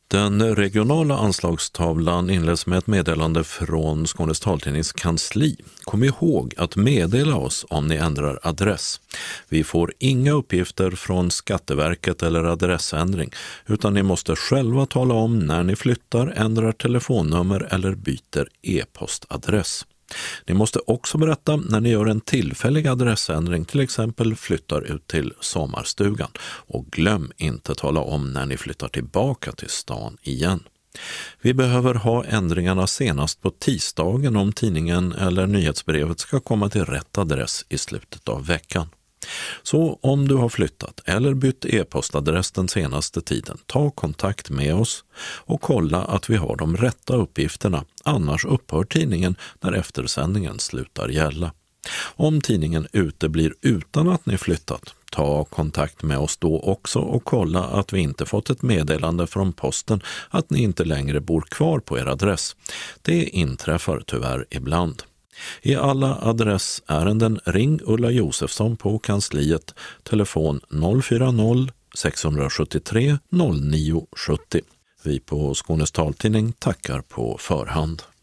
Den regionala anslagstavlan inleds med ett meddelande från Skånes taltidnings kansli. Kom ihåg att meddela oss om ni ändrar adress. Vi får inga uppgifter från Skatteverket eller adressändring, utan ni måste själva tala om när ni flyttar, ändrar telefonnummer eller byter e-postadress. Ni måste också berätta när ni gör en tillfällig adressändring, till exempel flyttar ut till sommarstugan. Och glöm inte tala om när ni flyttar tillbaka till stan igen. Vi behöver ha ändringarna senast på tisdagen om tidningen eller nyhetsbrevet ska komma till rätt adress i slutet av veckan. Så om du har flyttat eller bytt e-postadress den senaste tiden, ta kontakt med oss och kolla att vi har de rätta uppgifterna, annars upphör tidningen när eftersändningen slutar gälla. Om tidningen uteblir utan att ni flyttat, ta kontakt med oss då också och kolla att vi inte fått ett meddelande från posten att ni inte längre bor kvar på er adress. Det inträffar tyvärr ibland. I alla adressärenden ring Ulla Josefsson på kansliet, telefon 040 673 0970. Vi på Skånes taltidning tackar på förhand.